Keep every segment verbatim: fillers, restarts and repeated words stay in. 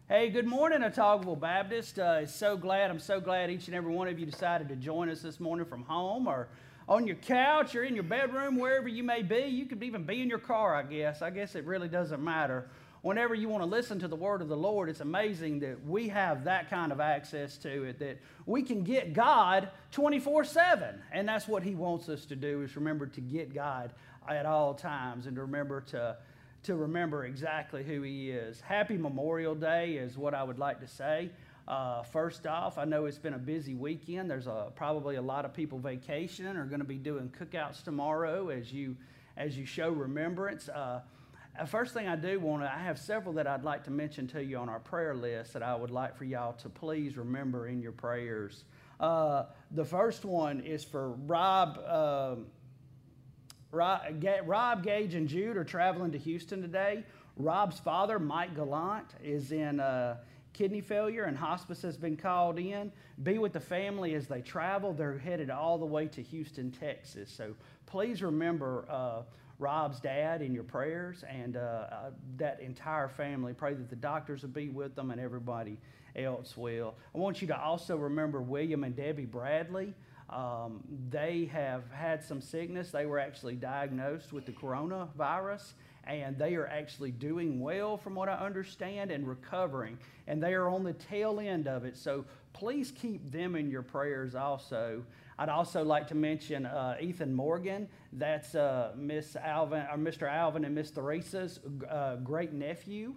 Hey, good morning, Otagoville Baptist. Uh, so glad, I'm so glad each and every one of you decided to join us this morning from home or on your couch or in your bedroom, wherever you may be. You could even be in your car, I guess. I guess it really doesn't matter. Whenever you want to listen to the word of the Lord, it's amazing that we have that kind of access to it, that we can get God twenty-four seven. And that's what he wants us to do, is remember to get God at all times and to remember to to remember exactly who he is. Happy Memorial Day is what I would like to say. Uh, first off, I know it's been a busy weekend. There's a, probably a lot of people vacationing or going to be doing cookouts tomorrow as you as you show remembrance. Uh, first thing I do want to, I have several that I'd like to mention to you on our prayer list that I would like for y'all to please remember in your prayers. Uh, the first one is for Rob. Um, Rob, Gage, and Jude are traveling to Houston today. Rob's father, Mike Gallant, is in uh, kidney failure and hospice has been called in. Be with the family as they travel. They're headed all the way to Houston, Texas. So please remember uh, Rob's dad in your prayers and uh, uh, that entire family. Pray that the doctors will be with them and everybody else will. I want you to also remember William and Debbie Bradley. Um, they have had some sickness. They were actually diagnosed with the coronavirus, and they are actually doing well from what I understand and recovering, and they are on the tail end of it. So please keep them in your prayers also. I'd also like to mention uh, Ethan Morgan. That's uh, Miss Alvin, or Mister Alvin and Miss Theresa's uh, great nephew.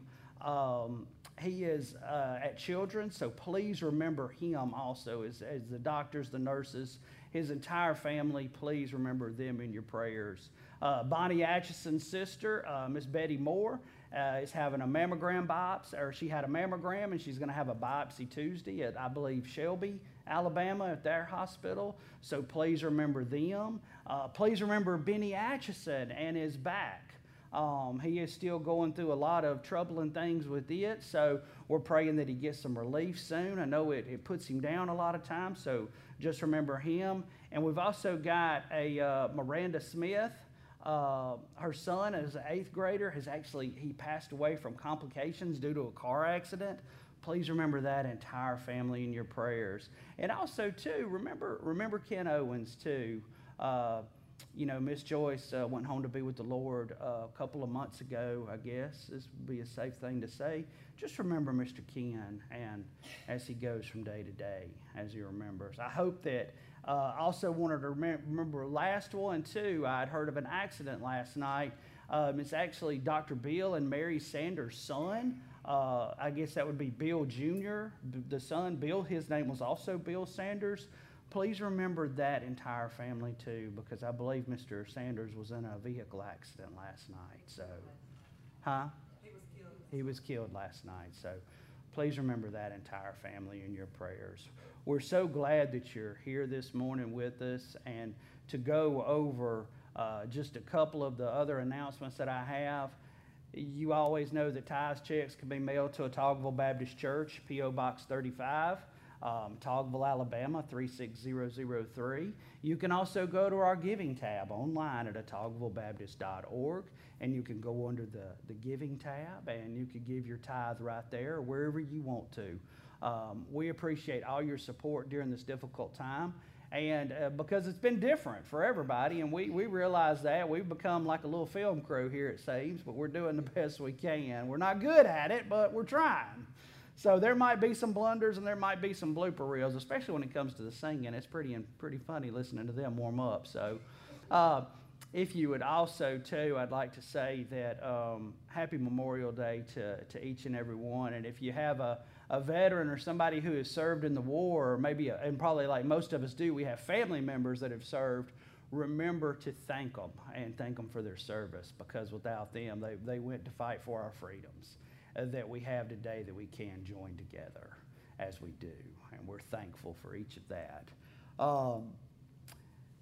Um, He is uh, at Children's, so please remember him also as, as the doctors, the nurses, his entire family. Please remember them in your prayers. Uh, Bonnie Atchison's sister, uh, Miss Betty Moore, uh, is having a mammogram biopsy, or she had a mammogram, and she's going to have a biopsy Tuesday at, I believe, Shelby, Alabama, at their hospital. So please remember them. Uh, please remember Benny Atchison and his back. Um, he is still going through a lot of troubling things with it, so we're praying that he gets some relief soon. I know it, it puts him down a lot of times, so just remember him. And we've also got a uh, Miranda Smith. Uh, her son is an eighth grader. Has actually he passed away from complications due to a car accident. Please remember that entire family in your prayers. And also too, remember remember Ken Owens too. Uh, You know, Miss Joyce uh, went home to be with the Lord uh, a couple of months ago, I guess. This would be a safe thing to say. Just remember Mister Ken, and as he goes from day to day, as he remembers. I hope that, uh, I also wanted to remember, remember last one, too. I had heard of an accident last night. Um, it's actually Doctor Bill and Mary Sanders' son. Uh, I guess that would be Bill Junior The son, Bill, his name was also Bill Sanders. Please remember that entire family too, because I believe Mister Sanders was in a vehicle accident last night. So, huh? He was killed. He was killed last night. So, please remember that entire family in your prayers. We're so glad that you're here this morning with us, and to go over uh, just a couple of the other announcements that I have. You always know that tithes checks can be mailed to Otagoville Baptist Church, P O Box thirty-five. Um, Otagoville, Alabama, three six zero zero three. You can also go to our giving tab online at otagoville baptist dot org, and you can go under the, the giving tab, and you can give your tithe right there or wherever you want to. Um, we appreciate all your support during this difficult time, and uh, because it's been different for everybody, and we, we realize that. We've become like a little film crew here, it seems, but we're doing the best we can. We're not good at it, but we're trying. So there might be some blunders and there might be some blooper reels, especially when it comes to the singing. It's pretty pretty funny listening to them warm up. So uh, if you would also, too, I'd like to say that um, Happy Memorial Day to, to each and every one. And if you have a, a veteran or somebody who has served in the war, or maybe, a, and probably like most of us do, we have family members that have served, remember to thank them and thank them for their service, because without them, they, they went to fight for our freedoms that we have today, that we can join together as we do, and we're thankful for each of that. Um,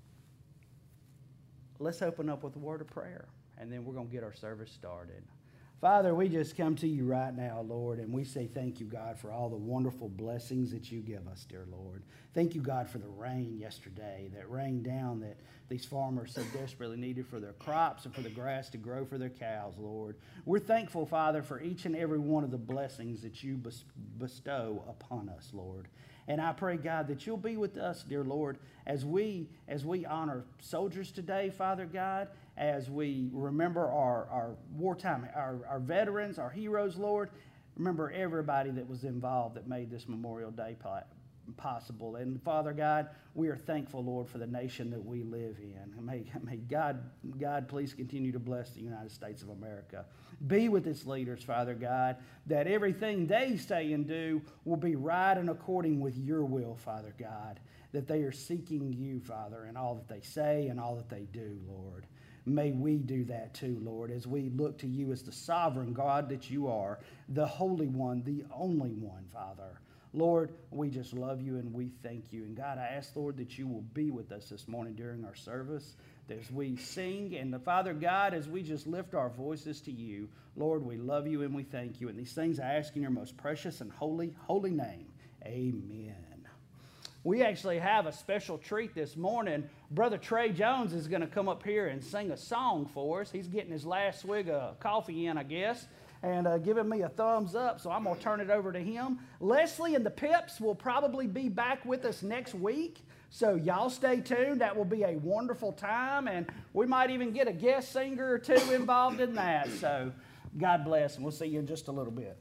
let's open up with a word of prayer, and then we're going to get our service started. Father, we just come to you right now, Lord, and we say thank you, God, for all the wonderful blessings that you give us, dear Lord. Thank you, God, for the rain yesterday that rained down that these farmers so desperately needed for their crops and for the grass to grow for their cows, Lord. We're thankful, Father, for each and every one of the blessings that you bestow upon us, Lord. And I pray, God, that you'll be with us, dear Lord, as we as we honor soldiers today, Father God, as we remember our, our wartime, our, our veterans, our heroes, Lord. Remember everybody that was involved that made this Memorial Day possible. And Father God, we are thankful, Lord, for the nation that we live in. And may, may God, God please continue to bless the United States of America. Be with its leaders, Father God, that everything they say and do will be right and according with your will, Father God, that they are seeking you, Father, in all that they say and all that they do, Lord. May we do that too, Lord, as we look to you as the sovereign God that you are, the Holy One, the only one, Father. Lord, we just love you and we thank you. And God, I ask, Lord, that you will be with us this morning during our service, as we sing. And the Father God, as we just lift our voices to you, Lord, we love you and we thank you. And these things I ask in your most precious and holy, holy name. Amen. We actually have a special treat this morning. Brother Trey Jones is going to come up here and sing a song for us. He's getting his last swig of coffee in, I guess, and uh, giving me a thumbs up, so I'm going to turn it over to him. Leslie and the Pips will probably be back with us next week, so y'all stay tuned. That will be a wonderful time, and we might even get a guest singer or two involved in that. So God bless, and we'll see you in just a little bit.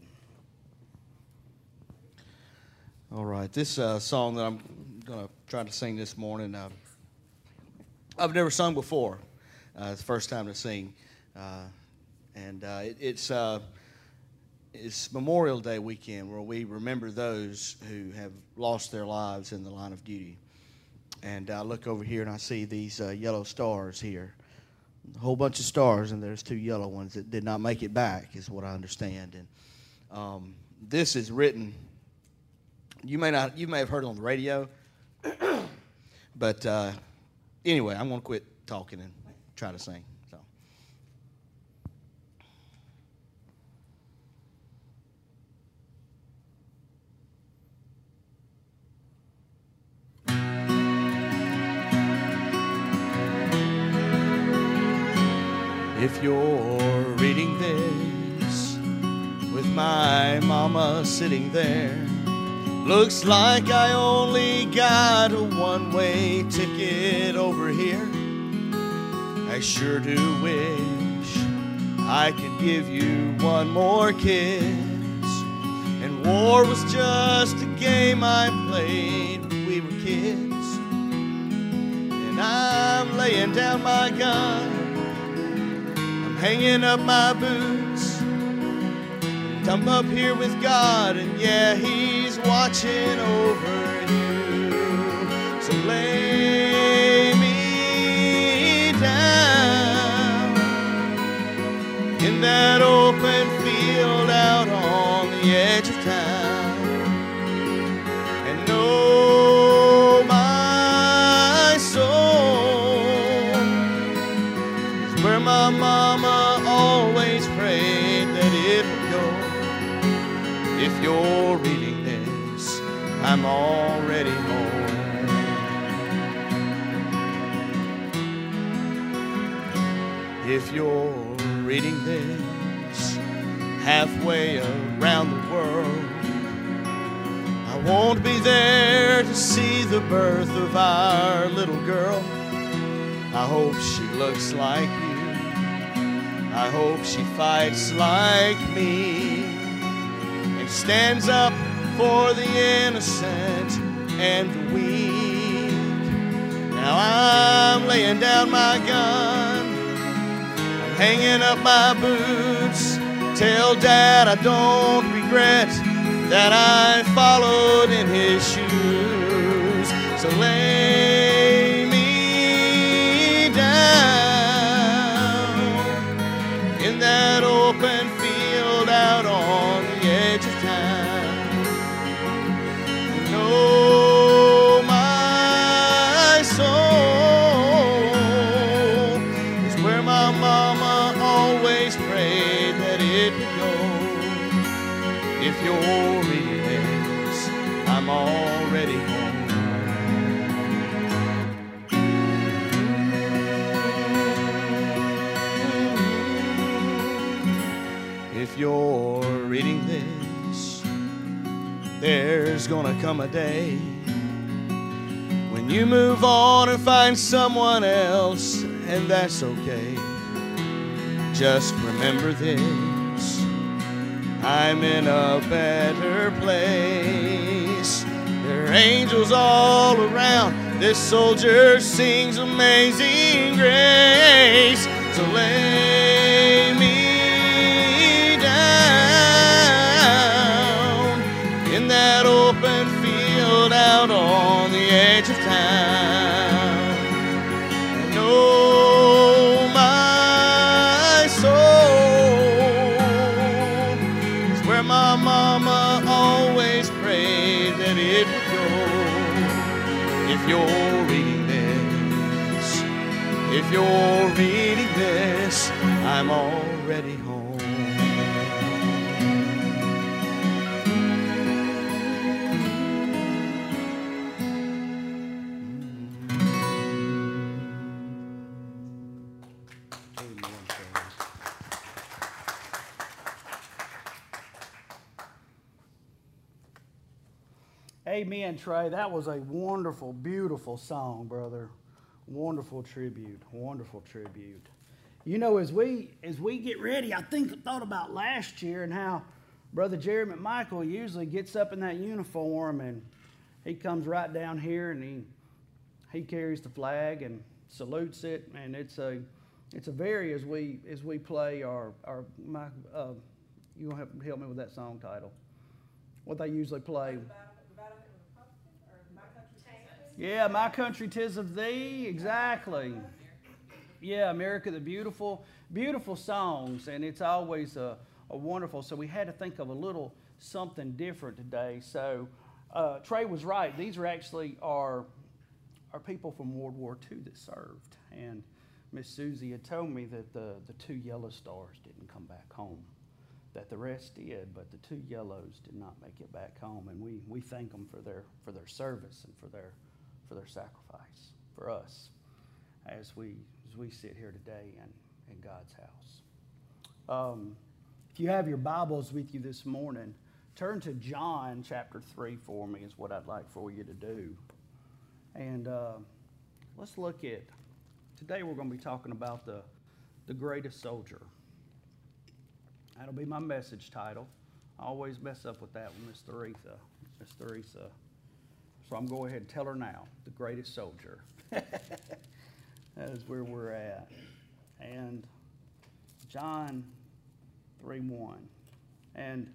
All right, this uh, song that I'm going to try to sing this morning, uh, I've never sung before. Uh, it's the first time to sing. Uh, and uh, it, it's, uh, it's Memorial Day weekend, where we remember those who have lost their lives in the line of duty. And I look over here and I see these uh, yellow stars here. A whole bunch of stars, and there's two yellow ones that did not make it back, is what I understand. And um, this is written... You may not, you may have heard it on the radio, but uh, anyway, I'm going to quit talking and try to sing. So, if you're reading this with my mama sitting there, looks like I only got a one-way ticket over here. I sure do wish I could give you one more kiss. And war was just a game I played when we were kids. And I'm laying down my gun, I'm hanging up my boots. I'm up here with God, and yeah, He's watching over you. So lay me down in that open field out on the edge of town, and know my soul is where my mama always prayed that it would go. If you're reading this, I'm already home. If you're reading this halfway around the world, I won't be there to see the birth of our little girl. I hope she looks like you. I hope she fights like me, stands up for the innocent and the weak. Now I'm laying down my gun, I'm hanging up my boots. Tell Dad I don't regret that I followed in his shoes. So lay me down in that open field out on the edge of town. Know my soul is where my mama always prayed that it If you're reading this, I'm already home. If you're reading this, there's gonna come a day when you move on and find someone else, and that's okay. Just remember this, I'm in a better place. There are angels all around. This soldier sings Amazing Grace. So lay me down in that open field out on the edge of town. And oh, my soul is where my mama always prayed that it would go. If you're reading this, if you're reading this, I'm already home. Amen, Trey. That was a wonderful, beautiful song, brother. Wonderful tribute. Wonderful tribute. You know, as we as we get ready, I think thought about last year and how Brother Jerry McMichael usually gets up in that uniform and he comes right down here and he he carries the flag and salutes it, and it's a it's a very as we as we play our our my uh, you gonna have to help me with that song title. What they usually play. Yeah, My Country 'Tis of Thee, exactly. Yeah, America the Beautiful, beautiful songs, and it's always a, a wonderful. So we had to think of a little something different today. So uh, Trey was right. These are actually our, our people from World War Two that served. And Miss Susie had told me that the, the two yellow stars didn't come back home, that the rest did, but the two yellows did not make it back home. And we, we thank them for their, for their service and for their for their sacrifice for us as we as we sit here today in, in God's house. Um, if you have your Bibles with you this morning, turn to John chapter three for me is what I'd like for you to do. And uh, let's look at, today we're going to be talking about the, the greatest soldier. That'll be my message title. I always mess up with that one, Miss Theresa. Miss Theresa. So I'm going to go ahead and tell her now, the greatest soldier. That is where we're at. And John three one. And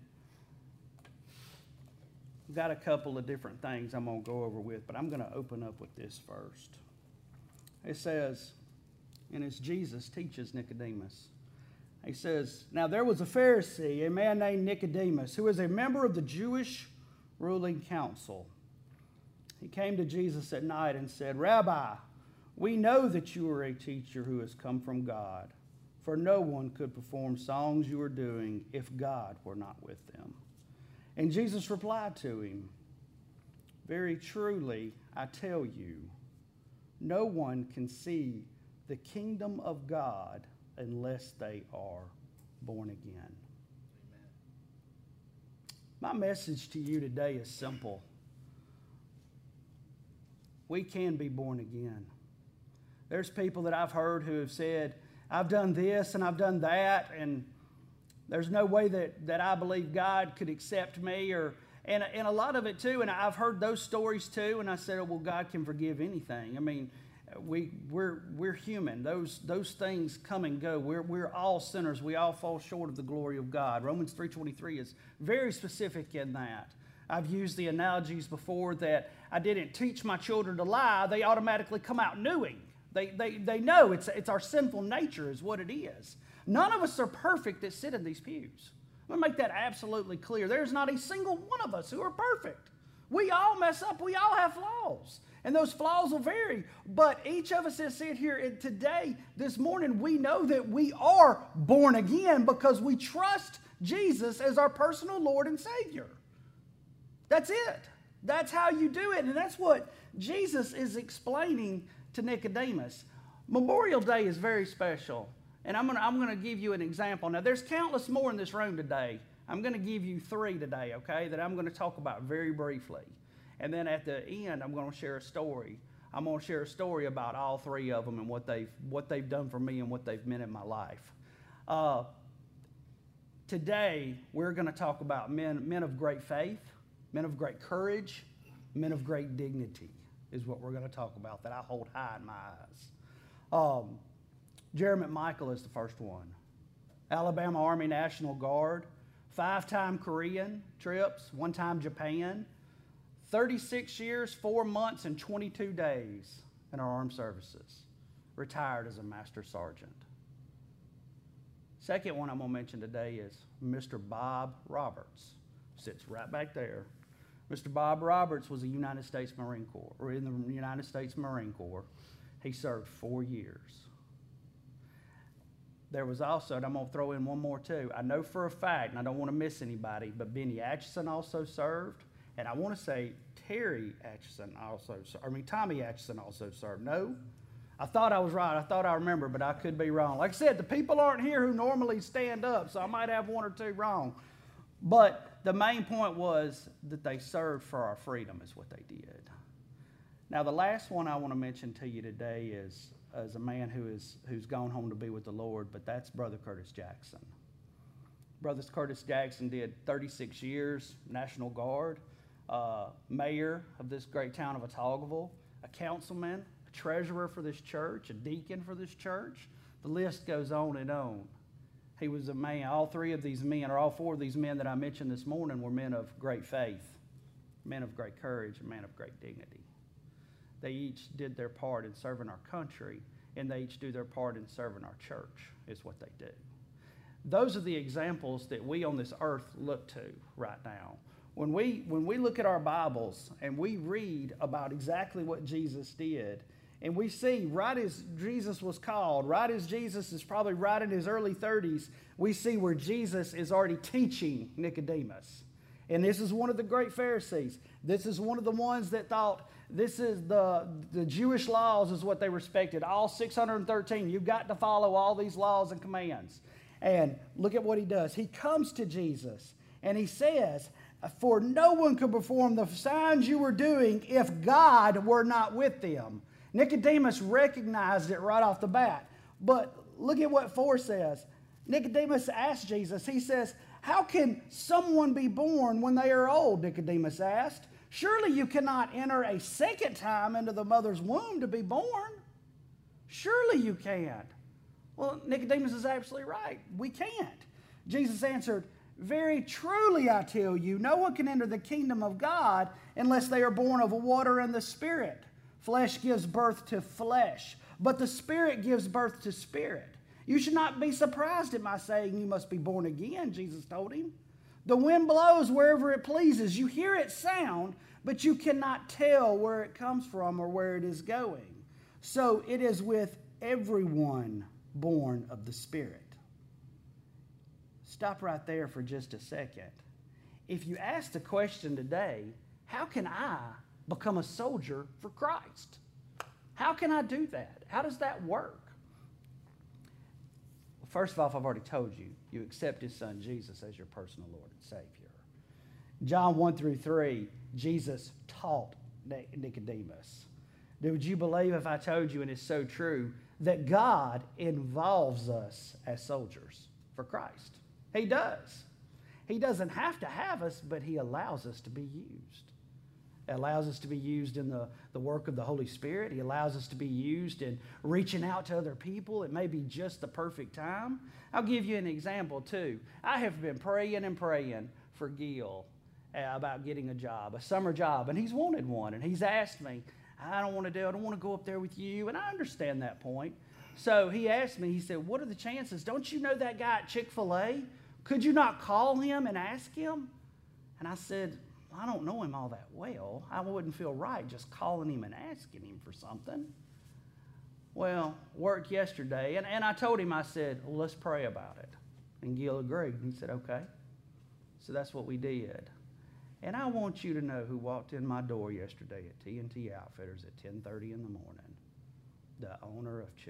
I've got a couple of different things I'm going to go over with, but I'm going to open up with this first. It says, and it's Jesus teaches Nicodemus. He says, now there was a Pharisee, a man named Nicodemus, who was a member of the Jewish ruling council. He came to Jesus at night and said, Rabbi, we know that you are a teacher who has come from God, for no one could perform songs you are doing if God were not with them. And Jesus replied to him, very truly, I tell you, no one can see the kingdom of God unless they are born again. Amen. My message to you today is simple. We can be born again. There's people that I've heard who have said, I've done this and I've done that, and there's no way that, that I believe God could accept me, or and, and a lot of it too, and I've heard those stories too, and I said, oh, well, God can forgive anything. I mean, we, we're, we're human. Those, those things come and go. We're, we're all sinners. We all fall short of the glory of God. Romans three twenty-three is very specific in that. I've used the analogies before that I didn't teach my children to lie. They automatically come out knowing. They, they, they know it's, it's our sinful nature is what it is. None of us are perfect that sit in these pews. Let me make that absolutely clear. There's not a single one of us who are perfect. We all mess up. We all have flaws. And those flaws will vary. But each of us that sit here today, this morning, we know that we are born again because we trust Jesus as our personal Lord and Savior. That's it. That's how you do it. And that's what Jesus is explaining to Nicodemus. Memorial Day is very special. And I'm going to I'm going to give you an example. Now, there's countless more in this room today. I'm going to give you three today, okay, that I'm going to talk about very briefly. And then at the end, I'm going to share a story. I'm going to share a story about all three of them and what they've, what they've done for me and what they've meant in my life. Uh, today, we're going to talk about men, men of great faith, men of great courage, men of great dignity is what we're going to talk about that I hold high in my eyes. Um, Jerry McMichael is the first one. Alabama Army National Guard, five-time Korean trips, one-time Japan, thirty-six years, four months, and twenty-two days in our armed services. Retired as a master sergeant. Second one I'm going to mention today is Mister Bob Roberts. Sits right back there. Mister Bob Roberts was a United States Marine Corps, or in the United States Marine Corps. He served four years. There was also, and I'm going to throw in one more too. I know for a fact, and I don't want to miss anybody, but Benny Atchison also served. And I want to say Terry Atchison also served. I mean, Tommy Atchison also served. No? I thought I was right. I thought I remember, but I could be wrong. Like I said, the people aren't here who normally stand up, so I might have one or two wrong. But the main point was that they served for our freedom is what they did. Now, the last one I want to mention to you today is, is a man who is, who's gone home to be with the Lord, but that's Brother Curtis Jackson. Brother Curtis Jackson did thirty-six years, National Guard, uh, mayor of this great town of Otagoville, a councilman, a treasurer for this church, a deacon for this church. The list goes on and on. He was a man. All three of these men, or all four of these men that I mentioned this morning, were men of great faith, men of great courage, and men of great dignity. They each did their part in serving our country, and they each do their part in serving our church, is what they do. Those are the examples that we on this earth look to right now. When we, when we look at our Bibles and we read about exactly what Jesus did, and we see right as Jesus was called, right as Jesus is probably right in his early thirties, we see where Jesus is already teaching Nicodemus. And this is one of the great Pharisees. This is one of the ones that thought this is the, the Jewish laws is what they respected. All six hundred thirteen. You've got to follow all these laws and commands. And look at what he does. He comes to Jesus and he says, for no one could perform the signs you were doing if God were not with them. Nicodemus recognized it right off the bat. But look at what four says. Nicodemus asked Jesus, he says, how can someone be born when they are old? Nicodemus asked. Surely you cannot enter a second time into the mother's womb to be born. Surely you can't. Well, Nicodemus is absolutely right. We can't. Jesus answered, very truly I tell you, no one can enter the kingdom of God unless they are born of water and the Spirit. Flesh gives birth to flesh, but the Spirit gives birth to spirit. You should not be surprised at my saying you must be born again, Jesus told him. The wind blows wherever it pleases. You hear its sound, but you cannot tell where it comes from or where it is going. So it is with everyone born of the Spirit. Stop right there for just a second. If you ask the question today, how can I become a soldier for Christ? How can I do that? How does that work? Well, first of all, I've already told you, you accept his son Jesus as your personal Lord and Savior. John one through three, Jesus taught Nicodemus. Would you believe if I told you, and it's so true, that God involves us as soldiers for Christ? He does. He doesn't have to have us, but he allows us to be used. It allows us to be used in the, the work of the Holy Spirit. He allows us to be used in reaching out to other people. It may be just the perfect time. I'll give you an example, too. I have been praying and praying for Gil uh, about getting a job, a summer job, and he's wanted one, and he's asked me, I don't want to do it. I don't want to go up there with you, and I understand that point. So he asked me, he said, what are the chances? Don't you know that guy at Chick-fil-A? Could you not call him and ask him? And I said, I don't know him all that well. I wouldn't feel right just calling him and asking him for something. Well, worked yesterday, and, and I told him, I said, well, let's pray about it. And Gil agreed. And he said, okay. So that's what we did. And I want you to know who walked in my door yesterday at T and T Outfitters at ten thirty in the morning. The owner of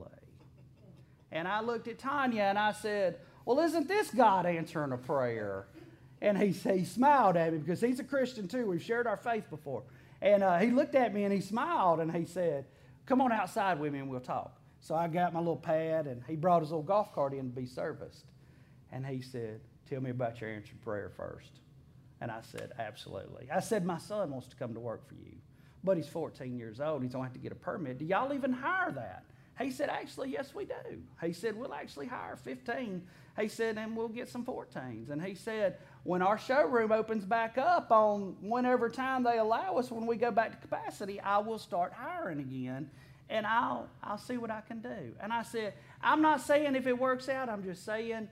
Chick-fil-A. And I looked at Tanya and I said, well, isn't this God answering a prayer? And he, he smiled at me because he's a Christian too. We've shared our faith before. And uh, he looked at me and he smiled and he said, come on outside with me and we'll talk. So I got my little pad and he brought his little golf cart in to be serviced. And he said, tell me about your answered prayer first. And I said, absolutely. I said, my son wants to come to work for you, but he's fourteen years old. He's going to have to get a permit. Do y'all even hire that? He said, actually, yes, we do. He said, we'll actually hire fifteen. He said, and we'll get some fourteens. And he said, when our showroom opens back up on whenever time they allow us, when we go back to capacity, I will start hiring again, and I'll, I'll see what I can do. And I said, I'm not saying if it works out. I'm just saying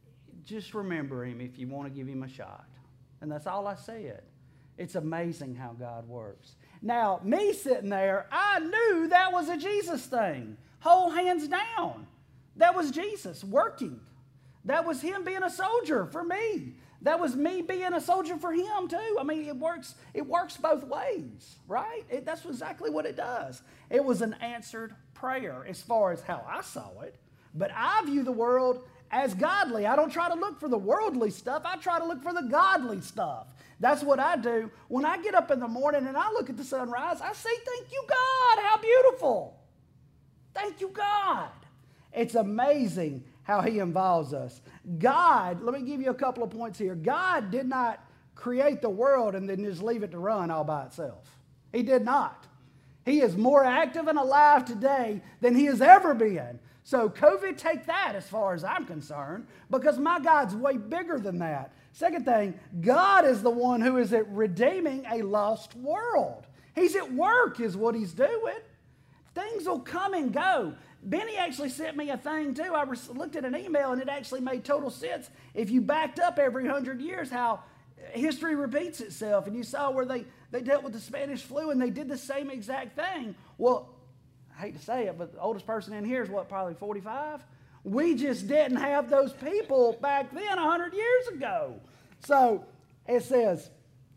just remember him if you want to give him a shot. And that's all I said. It's amazing how God works. Now, me sitting there, I knew that was a Jesus thing. Whole hands down. That was Jesus working. That was him being a soldier for me. That was me being a soldier for him too. I mean, it works, it works both ways, right? It, that's exactly what it does. It was an answered prayer as far as how I saw it. But I view the world as godly. I don't try to look for the worldly stuff. I try to look for the godly stuff. That's what I do. When I get up in the morning and I look at the sunrise, I say, thank you, God. How beautiful. Thank you, God. It's amazing how he involves us. God, let me give you a couple of points here. God did not create the world and then just leave it to run all by itself. He did not. He is more active and alive today than he has ever been. So COVID, take that as far as I'm concerned, because my God's way bigger than that. Second thing, God is the one who is at redeeming a lost world. He's at work is what he's doing. Things will come and go. Benny actually sent me a thing too. I looked at an email and it actually made total sense. If you backed up every hundred years, how history repeats itself. And you saw where they, they dealt with the Spanish flu and they did the same exact thing. Well, I hate to say it, but the oldest person in here is what, probably forty-five? We just didn't have those people back then one hundred years ago. So it says,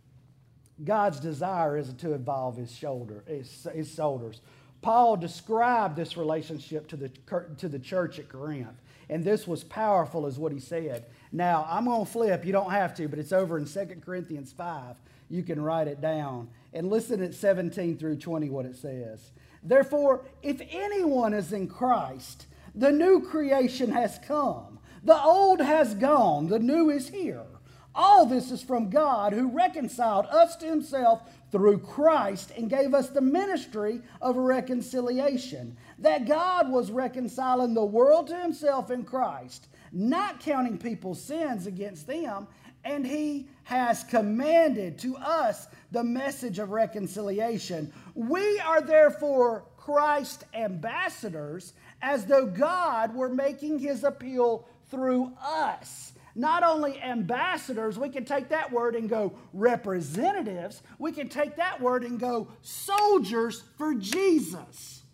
God's desire is to involve his shoulder, his, his soldiers. Paul described this relationship to the, to the church at Corinth, and this was powerful is what he said. Now, I'm going to flip. You don't have to, but it's over in Second Corinthians five. You can write it down. And listen at seventeen through twenty what it says. Therefore, if anyone is in Christ, the new creation has come. The old has gone. The new is here. All this is from God, who reconciled us to himself through Christ and gave us the ministry of reconciliation. That God was reconciling the world to himself in Christ, not counting people's sins against them, and he has commanded to us the message of reconciliation. We are therefore Christ's ambassadors, as though God were making his appeal through us. Not only ambassadors, we can take that word and go representatives. We can take that word and go soldiers for Jesus.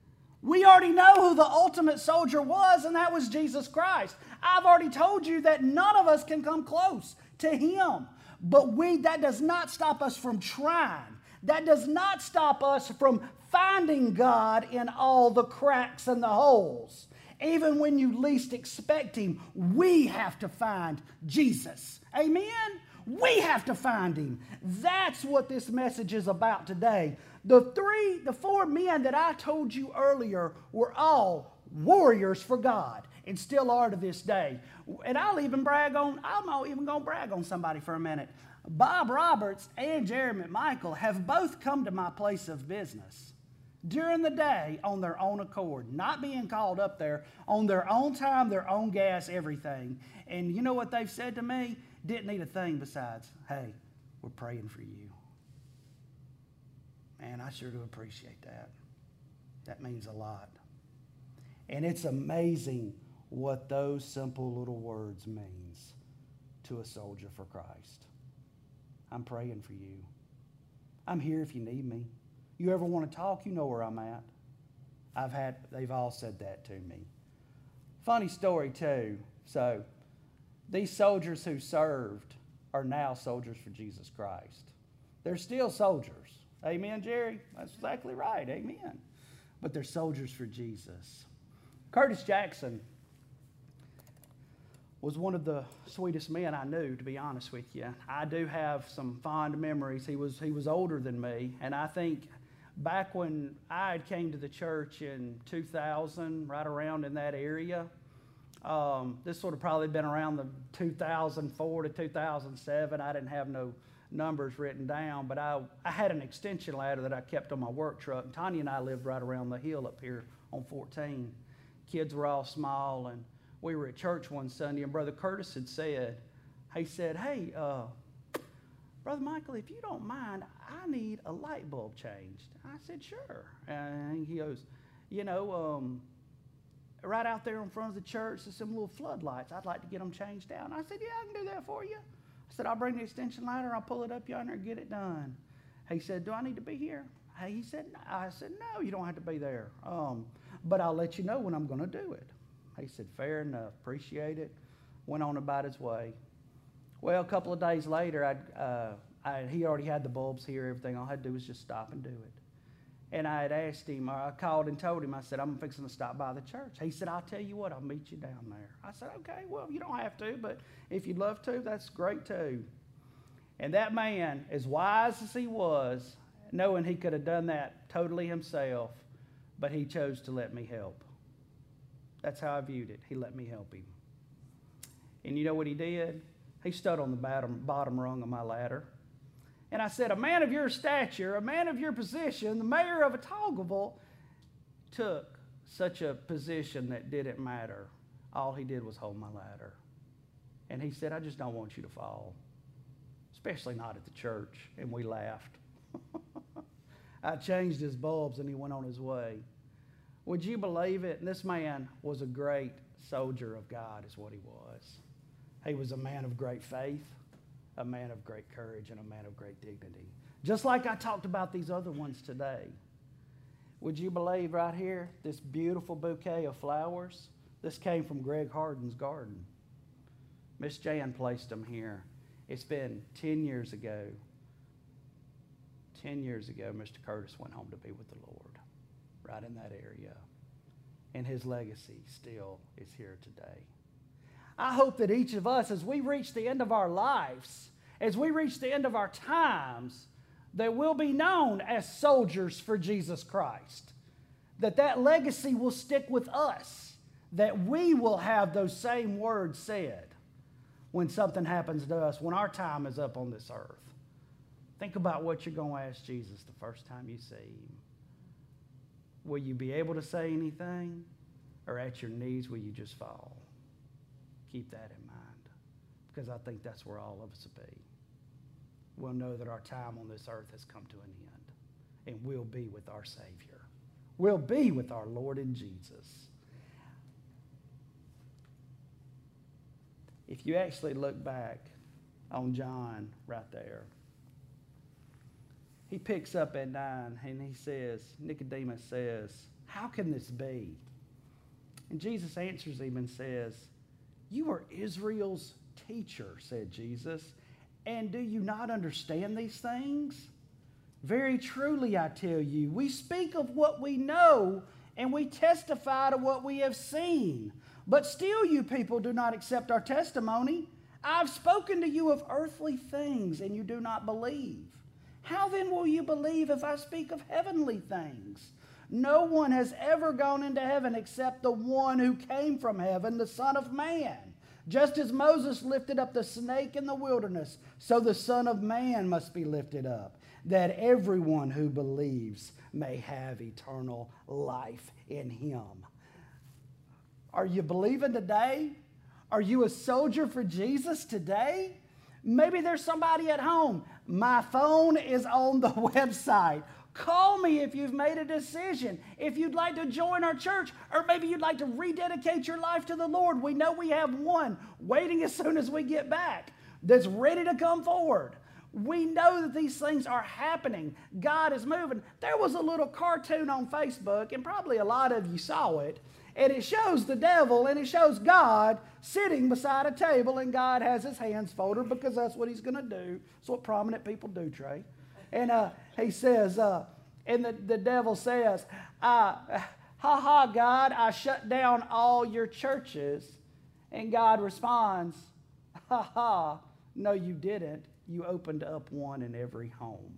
We already know who the ultimate soldier was, and that was Jesus Christ. I've already told you that none of us can come close to him. But we that does not stop us from trying. That does not stop us from finding God in all the cracks and the holes. Even when you least expect him, we have to find Jesus. Amen? We have to find him. That's what this message is about today. The three, the four men that I told you earlier were all warriors for God and still are to this day. And I'll even brag on, I'm even going to brag on somebody for a minute. Bob Roberts and Jerry McMichael have both come to my place of business during the day on their own accord, not being called up there, on their own time, their own gas, everything. And you know what they've said to me? Didn't need a thing besides, hey, we're praying for you. Man, I sure do appreciate that. That means a lot. And it's amazing what those simple little words means to a soldier for Christ. I'm praying for you. I'm here if you need me. You ever want to talk, you know where I'm at. I've had, they've all said that to me. Funny story too. So, these soldiers who served are now soldiers for Jesus Christ. They're still soldiers. Amen, Jerry? That's exactly right. Amen. But they're soldiers for Jesus. Curtis Jackson was one of the sweetest men I knew, to be honest with you. I do have some fond memories. He was, he was older than me, and I think back when I had came to the church in two thousand, right around in that area, um, this would have probably been around the two thousand four to two thousand seven. I didn't have no numbers written down, but I, I had an extension ladder that I kept on my work truck. And Tanya and I lived right around the hill up here on fourteen. Kids were all small, and we were at church one Sunday, and Brother Curtis had said, he said, hey, uh, Brother Michael, if you don't mind, I need a light bulb changed. I said, sure. And he goes, you know, um, right out there in front of the church, there's some little floodlights. I'd like to get them changed out. And I said, yeah, I can do that for you. I said, I'll bring the extension ladder, I'll pull it up yonder and get it done. He said, do I need to be here? He said, no. I said, no, you don't have to be there. Um, but I'll let you know when I'm going to do it. He said, fair enough, appreciate it. Went on about his way. Well, a couple of days later, I'd, uh, I, he already had the bulbs here, everything. All I had to do was just stop and do it. And I had asked him, or I called and told him, I said, I'm fixing to stop by the church. He said, I'll tell you what, I'll meet you down there. I said, okay, well, you don't have to, but if you'd love to, that's great too. And that man, as wise as he was, knowing he could have done that totally himself, but he chose to let me help. That's how I viewed it. He let me help him. And you know what he did? He stood on the bottom, bottom rung of my ladder. And I said, a man of your stature, a man of your position, the mayor of Etogoville, took such a position that didn't matter. All he did was hold my ladder. And he said, I just don't want you to fall, especially not at the church. And we laughed. I changed his bulbs and he went on his way. Would you believe it? And this man was a great soldier of God, is what he was. He was a man of great faith, a man of great courage, and a man of great dignity. Just like I talked about these other ones today. Would you believe right here, this beautiful bouquet of flowers? This came from Greg Harden's garden. Miss Jan placed them here. It's been ten years ago. Ten years ago, Mister Curtis went home to be with the Lord, right in that area. And his legacy still is here today. I hope that each of us, as we reach the end of our lives, as we reach the end of our times, that we'll be known as soldiers for Jesus Christ. That that legacy will stick with us. That we will have those same words said when something happens to us, when our time is up on this earth. Think about what you're going to ask Jesus the first time you see him. Will you be able to say anything? Or at your knees, will you just fall? Keep that in mind, because I think that's where all of us will be. We'll know that our time on this earth has come to an end, and we'll be with our Savior. We'll be with our Lord and Jesus. If you actually look back on John right there, he picks up at nine and he says, Nicodemus says, how can this be? And Jesus answers him and says, you are Israel's teacher, said Jesus, and do you not understand these things? Very truly, I tell you, we speak of what we know and we testify to what we have seen. But still you people do not accept our testimony. I've spoken to you of earthly things and you do not believe. How then will you believe if I speak of heavenly things? No one has ever gone into heaven except the one who came from heaven, the Son of Man. Just as Moses lifted up the snake in the wilderness, so the Son of Man must be lifted up, that everyone who believes may have eternal life in him. Are you believing today? Are you a soldier for Jesus today? Maybe there's somebody at home. My phone is on the website. Call me if you've made a decision. If you'd like to join our church, or maybe you'd like to rededicate your life to the Lord. We know we have one waiting as soon as we get back that's ready to come forward. We know that these things are happening. God is moving. There was a little cartoon on Facebook, and probably a lot of you saw it, And it shows the devil and it shows God sitting beside a table, and God has his hands folded because that's what he's going to do. That's what prominent people do, Trey. And uh, he says, uh, and the, the devil says, uh, ha ha, God, I shut down all your churches. And God responds, ha ha, no, you didn't. You opened up one in every home.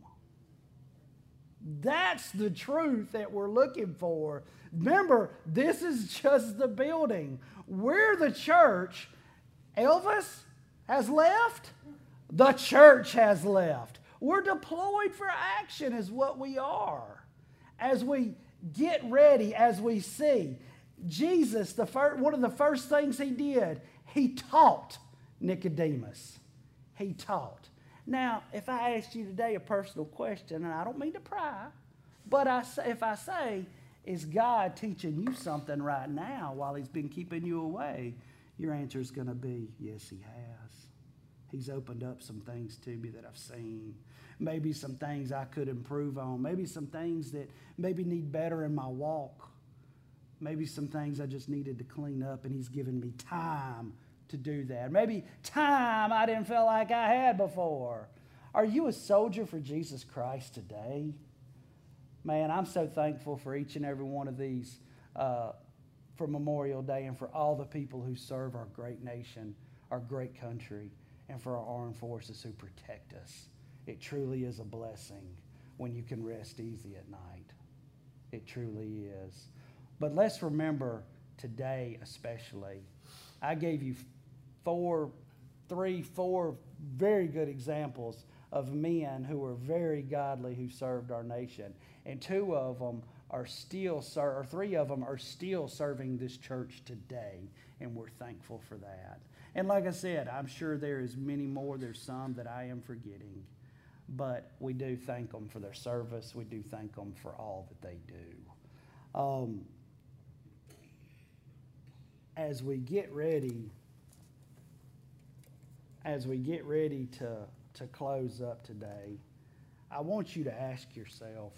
That's the truth that we're looking for. Remember, this is just the building. We're the church. Elvis has left. The church has left. We're deployed for action is what we are. As we get ready, as we see. Jesus, the first, one of the first things he did, he taught Nicodemus. He taught. Now, if I asked you today a personal question, and I don't mean to pry, but I say, if I say, is God teaching you something right now while he's been keeping you away? Your answer is going to be, yes, he has. He's opened up some things to me that I've seen. Maybe some things I could improve on. Maybe some things that maybe need better in my walk. Maybe some things I just needed to clean up, and he's given me time to do that. Maybe time I didn't feel like I had before. Are you a soldier for Jesus Christ today? Man, I'm so thankful for each and every one of these uh, for Memorial Day, and for all the people who serve our great nation, our great country, and for our armed forces who protect us. It truly is a blessing when you can rest easy at night. It truly is. But let's remember today especially, I gave you four, three, four very good examples of men who were very godly who served our nation. And two of them are still, or three of them are still serving this church today, and we're thankful for that. And like I said, I'm sure there is many more. There's some that I am forgetting. But we do thank them for their service. We do thank them for all that they do. Um, as we get ready, as we get ready to, to close up today, I want you to ask yourself,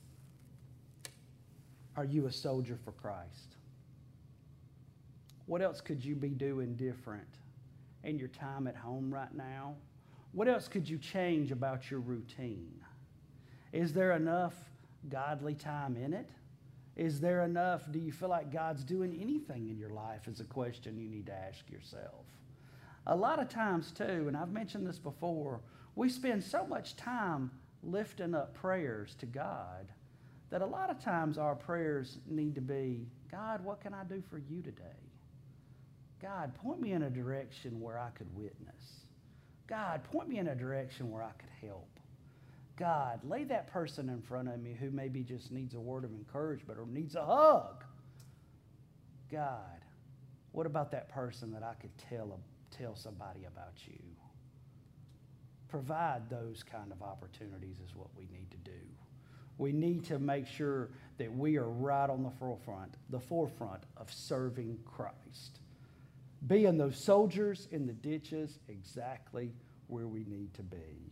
are you a soldier for Christ? What else could you be doing different in your time at home right now? What else could you change about your routine? Is there enough godly time in it? Is there enough, do you feel like God's doing anything in your life is a question you need to ask yourself. A lot of times too, and I've mentioned this before, we spend so much time lifting up prayers to God that a lot of times our prayers need to be, God, what can I do for you today? God, point me in a direction where I could witness. God, point me in a direction where I could help. God, lay that person in front of me who maybe just needs a word of encouragement or needs a hug. God, what about that person that I could tell, tell somebody about you? Provide those kind of opportunities is what we need to do. We need to make sure that we are right on the forefront, the forefront of serving Christ. Being those soldiers in the ditches exactly where we need to be.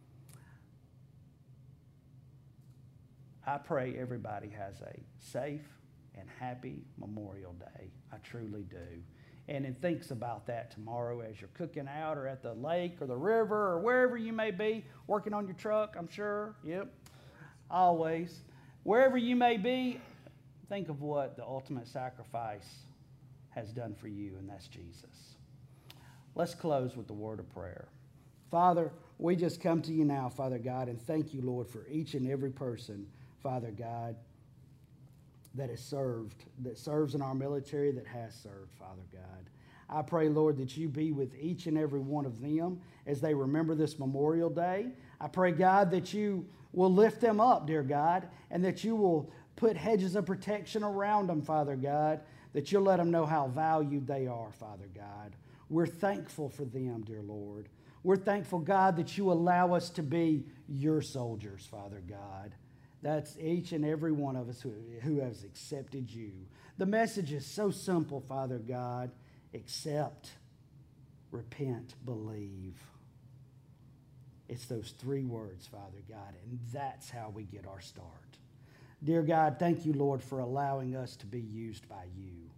I pray everybody has a safe and happy Memorial Day. I truly do. And it thinks about that tomorrow as you're cooking out or at the lake or the river or wherever you may be, working on your truck, I'm sure. Yep, always. Wherever you may be, think of what the ultimate sacrifice has done for you, and that's Jesus. Let's close with the word of prayer. Father, we just come to you now, Father God, and thank you, Lord, for each and every person, Father God, that has served, that serves in our military, that has served, Father God. I pray, Lord, that you be with each and every one of them as they remember this Memorial Day. I pray, God, that you will lift them up, dear God, and that you will put hedges of protection around them, Father God, that you'll let them know how valued they are, Father God. We're thankful for them, dear Lord. We're thankful, God, that you allow us to be your soldiers, Father God. That's each and every one of us who, who has accepted you. The message is so simple, Father God. Accept, repent, believe. It's those three words, Father God, and that's how we get our start. Dear God, thank you, Lord, for allowing us to be used by you.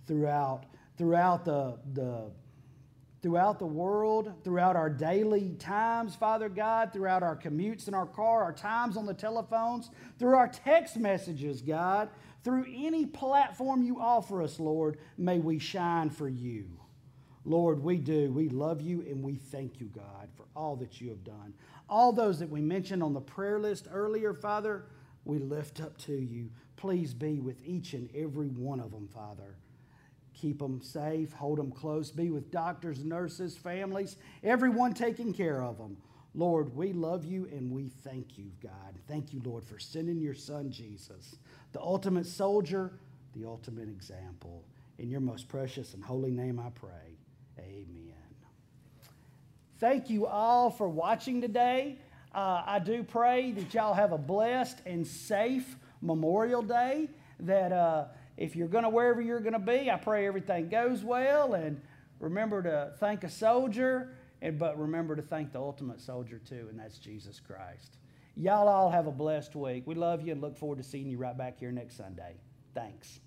throughout, throughout the, the throughout the world, throughout our daily times, Father God, throughout our commutes in our car, our times on the telephones, through our text messages, God, through any platform you offer us, Lord, may we shine for you. Lord, we do. We love you and we thank you, God, for all that you have done. All those that we mentioned on the prayer list earlier, Father, we lift up to you. Please be with each and every one of them, Father. Keep them safe, hold them close, be with doctors, nurses, families, everyone taking care of them. Lord, we love you and we thank you, God. Thank you, Lord, for sending your son, Jesus, the ultimate soldier, the ultimate example. In your most precious and holy name I pray. Amen. Thank you all for watching today. Uh, I do pray that y'all have a blessed and safe Memorial Day, that uh, if you're going to wherever you're going to be, I pray everything goes well, and remember to thank a soldier, and but remember to thank the ultimate soldier too, and that's Jesus Christ. Y'all all have a blessed week. We love you and look forward to seeing you right back here next Sunday. Thanks.